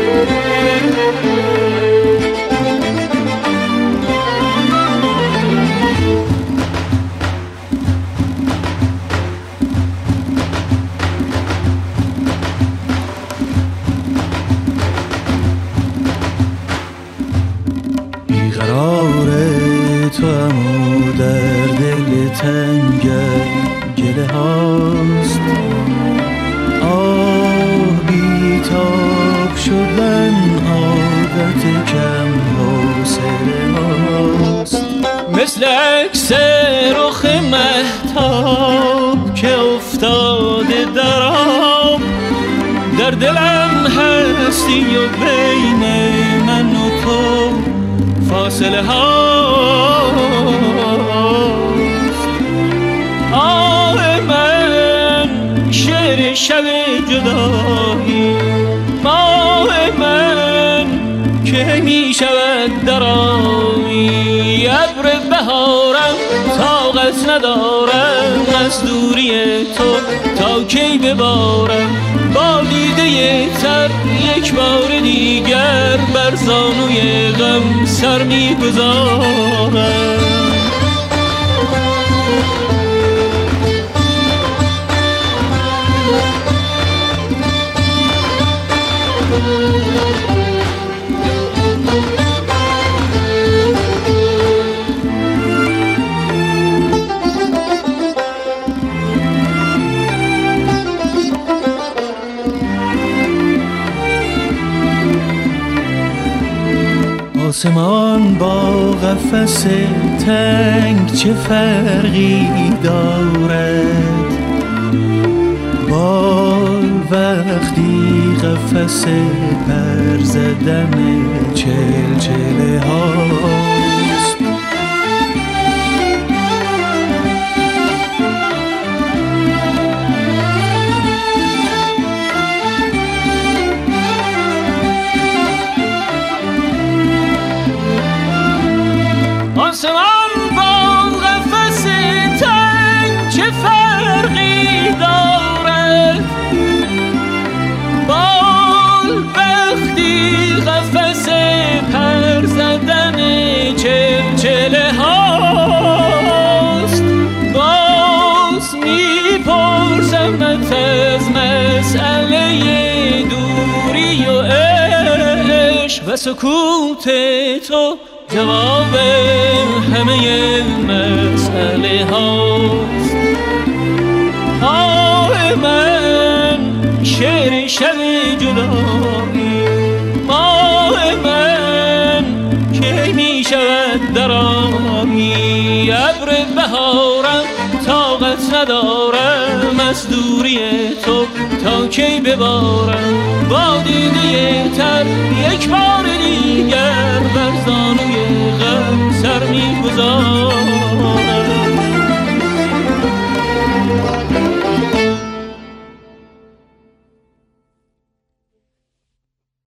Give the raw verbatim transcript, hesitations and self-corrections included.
بیقرار تو امو در دل تنگ گله هاست، آه بیتاب شدن عادت کم حوصله هاست. مثل عکس رخ مهتاب که افتاده در آب، در دلم هستی و بین من و تو فاصله هاست. آه من شعر شب جدایی، ماه من که می شود درایی. ابر بهارم طاقت ندارم از دوری تو، تا کی ببارم با دیده تر یک بار دیگر بر زانوی غم سر می گذارم. آسمان با قفس تنگ چه فرقی دارد؟ بال وقتی قفس پر زدن چلچله هاست. آسمان با قفس تنگ چه فرقی دارد؟ بال وقتی قفس پر زدن چلچله هاست. باز میپرسمت از مسئله دوری و عشق و سکوت تو جواب همه مسئله هاست. آه من شعر شب جدایی، ماه من که می شود درایی. ابر بهارم طاقت ندارم از دوری تو، تا کی ببارم با دیده تر یک بار